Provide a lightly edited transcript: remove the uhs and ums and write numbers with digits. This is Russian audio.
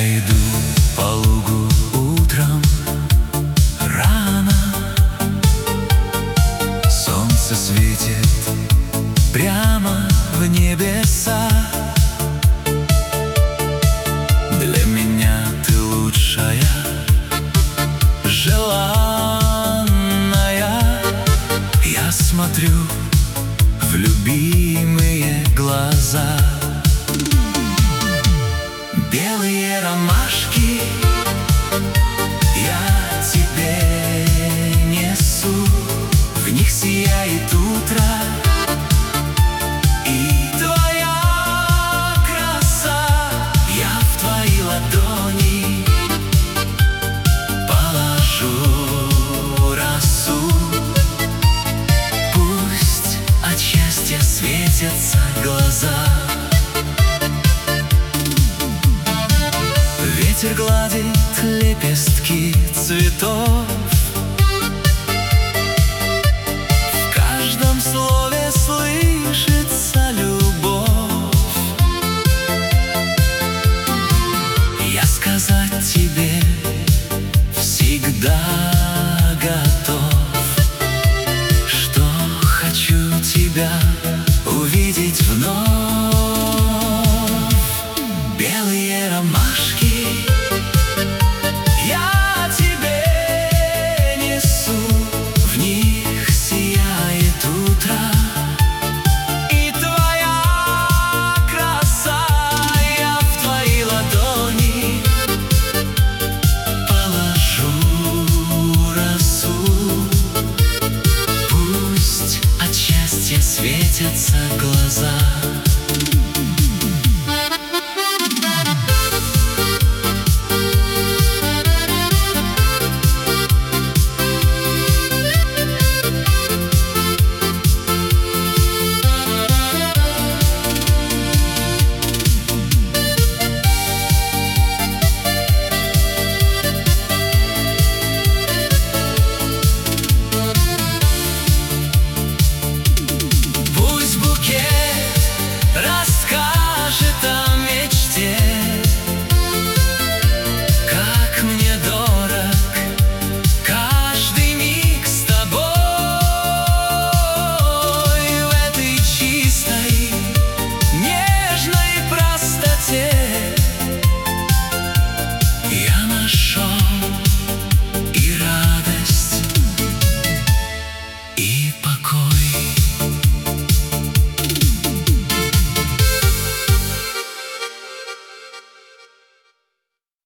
иду по лугу утром рано. Солнце светит прямо в небеса. Для меня ты лучшая, желанная. Я смотрю в любимые глаза. Белые ромашки я тебе несу, в них сияет утро, и твоя краса. Я в твои ладони положу росу. Пусть от счастья светятся глаза. Ветер гладит лепестки цветов. В каждом слове слышится любовь. Я сказать тебе всегда готов, что хочу тебя увидеть вновь. Белые ромашки я тебе несу, в них сияет утро, и твоя краса. Я в твои ладони положу росу. Пусть от счастья светятся